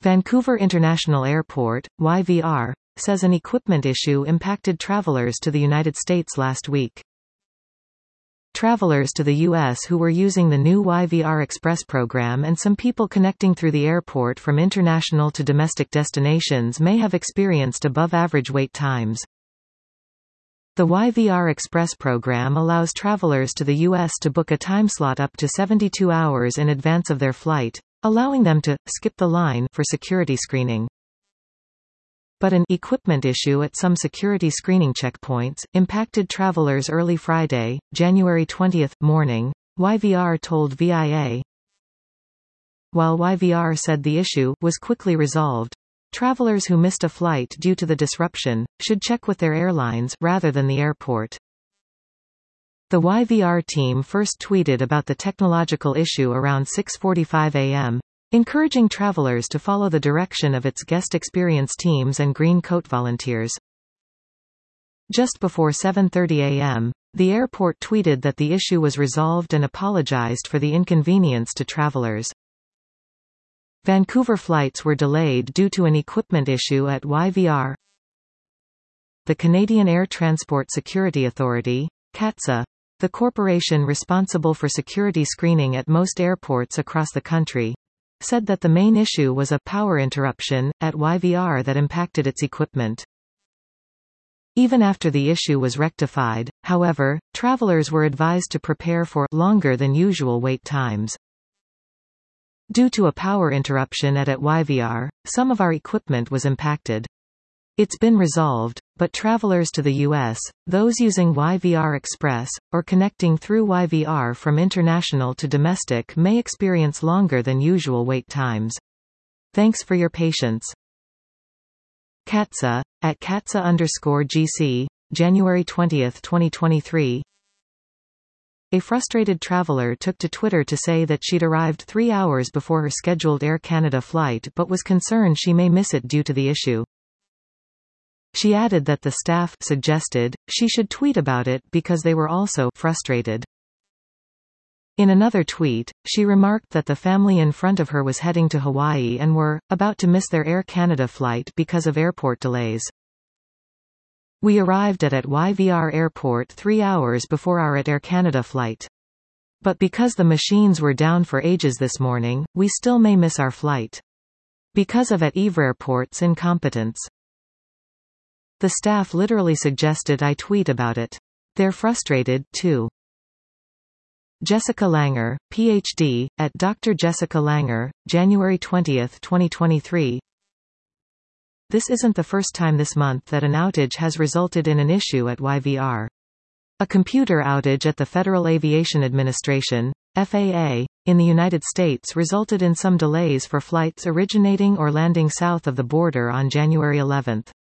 Vancouver International Airport, YVR, says an equipment issue impacted travelers to the United States last week. Travelers to the U.S. who were using the new YVR Express program and some people connecting through the airport from international to domestic destinations may have experienced above-average wait times. The YVR Express program allows travelers to the U.S. to book a timeslot up to 72 hours in advance of their flight, allowing them to skip the line for security screening. But an equipment issue at some security screening checkpoints impacted travelers early Friday, January 20 morning, YVR told VIA. While YVR said the issue was quickly resolved, travelers who missed a flight due to the disruption should check with their airlines rather than the airport. The YVR team first tweeted about the technological issue around 6:45 a.m., encouraging travelers to follow the direction of its guest experience teams and green coat volunteers. Just before 7:30 a.m., the airport tweeted that the issue was resolved and apologized for the inconvenience to travelers. Vancouver flights were delayed due to an equipment issue at YVR. The Canadian Air Transport Security Authority, CATSA, the corporation responsible for security screening at most airports across the country, said that the main issue was a power interruption at YVR that impacted its equipment. Even after the issue was rectified, however, travelers were advised to prepare for longer than usual wait times. Due to a power interruption at YVR, some of our equipment was impacted. It's been resolved, but travelers to the U.S., those using YVR Express, or connecting through YVR from international to domestic may experience longer than usual wait times. Thanks for your patience. CATSA, at CATSA_GC, January 20, 2023. A frustrated traveler took to Twitter to say that she'd arrived 3 hours before her scheduled Air Canada flight but was concerned she may miss it due to the issue. She added that the staff suggested she should tweet about it because they were also frustrated. In another tweet, she remarked that the family in front of her was heading to Hawaii and were about to miss their Air Canada flight because of airport delays. We arrived at YVR Airport 3 hours before our Air Canada flight. But because the machines were down for ages this morning, we still may miss our flight. Because of Airport's incompetence. The staff literally suggested I tweet about it. They're frustrated, too. Jessica Langer, Ph.D., at Dr. Jessica Langer, January 20, 2023. This isn't the first time this month that an outage has resulted in an issue at YVR. A computer outage at the Federal Aviation Administration, FAA, in the United States resulted in some delays for flights originating or landing south of the border on January 11.